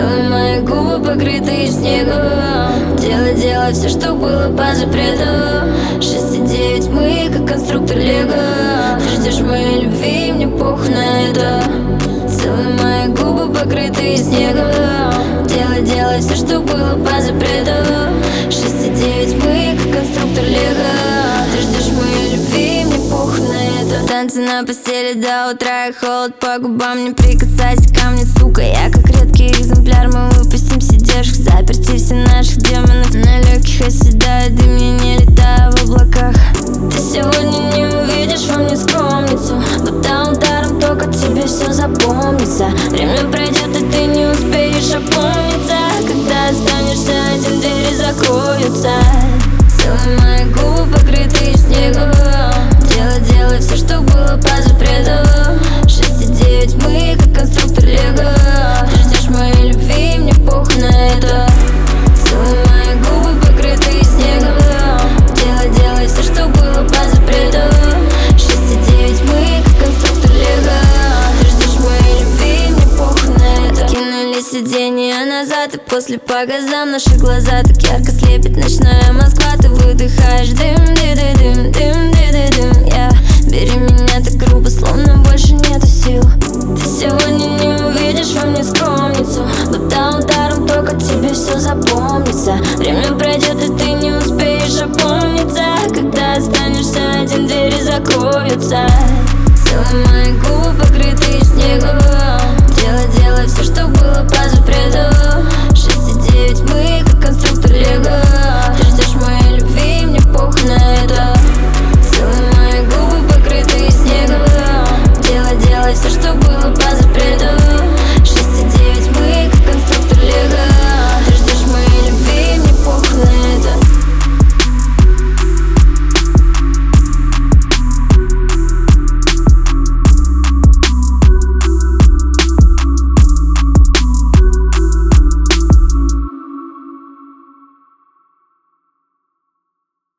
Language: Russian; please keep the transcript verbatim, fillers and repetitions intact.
Целуй мои губы, покрытые снегом. Делай, делай все, что было по запрету. Шесть и девять мы, как конструктор Лего. Ты ждешь моей любви, мне похуй на это. Целуй мои губы, покрытые снегом. Делай, делай все, что было по запрету. Шесть и девять мы, как конструктор Лего. Ты ждешь моей любви, мне похуй на это. Танцы на постели до утра и холод по губам. Не прикасайся ко мне, сука, я как редкий экземпляр. Мы выпустим сидящих, заперти все наших демонов. На легких оседает дым, я не летаю в облаках. Ты сегодня не увидишь во мне скромницу, будто ударом только тебе все запомнится. Время пройдет, и ты не успеешь опомниться. Когда останешься один, двери закроются. Целуй мои губы, покрытые снегом. Делай, делай все, что было по запрету. Шесть и девять мы, как конструктор Лего. Ты ждешь моей любви, мне похуй на это. Целуй мои губы, покрытые снегом. Делай, делай все, что было по запрету. Шесть и девять мы, как конструктор Лего. Ты ждешь моей любви, мне похуй на это. Кинули сиденье назад, и после по газам наши глаза так ярко слепит ночная Москва. Ты выдыхаешь дым, ды-ды-дым, дым, ды-ды-дым, yeah. Бери меня так грубо, словно больше нету сил. Ты сегодня не увидишь во мне скромницу, будто ударом только тебе все запомнится. Время пройдет, и ты не успеешь опомниться. Когда останешься один, двери закроются. Целуй мои губы, покрытые снегом. Делай, делай все, что было по запрету. Шесть и девять мы, как конструктор Лего. Ты ждешь моей любви, мне похуй на это. Целуй мои губы, покрытые снегом. Делай, делай все, что было по